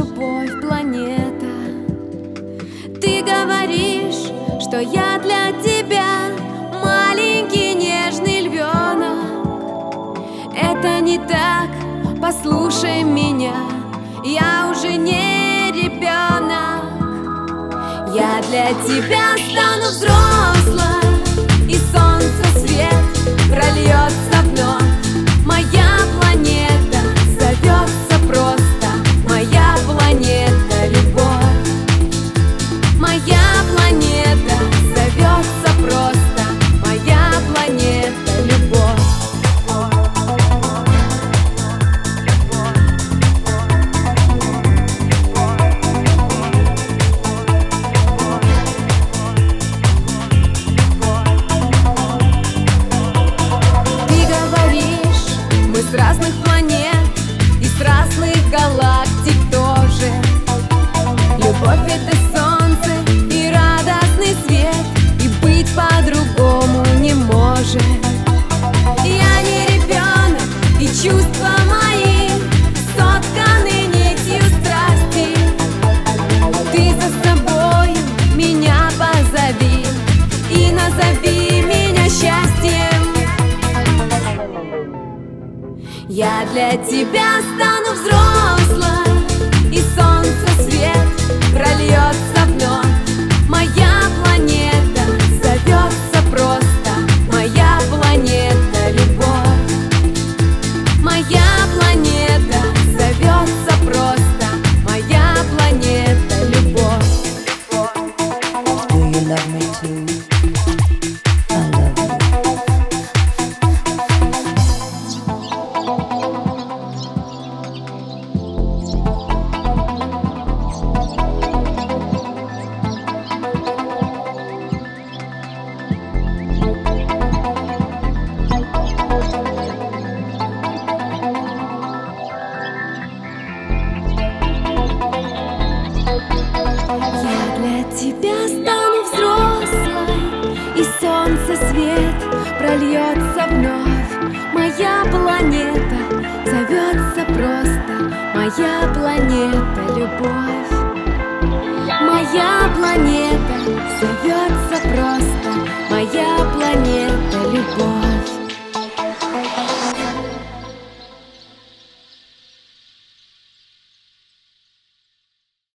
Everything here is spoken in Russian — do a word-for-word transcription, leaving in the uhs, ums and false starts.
любовь, планета. Ты говоришь, что я для тебя маленький нежный львенок. Это не так, послушай меня, я уже не ребенок. Я для тебя стану взрослой, и солнце свет прольется вновь. Моя планета зовется просто, моя планета любовь. Моя планета зовется просто, моя планета любовь. С разных планет и с разных галактик тоже. Любовь — это солнце и радостный свет, и быть по-другому не может. Я не ребенок, и чувства мои сотканы нитью страсти. Ты за собой меня позови и назови меня счастьем. Я для тебя стану взрослой, и солнце свет прольется вновь. Моя планета зовется просто, моя планета любовь. Моя планета зовется просто, моя планета любовь. Do you love me too? I love you. Тебя стану взрослой, и солнце свет прольется вновь. Моя планета зовется просто, моя планета любовь. Моя планета зовется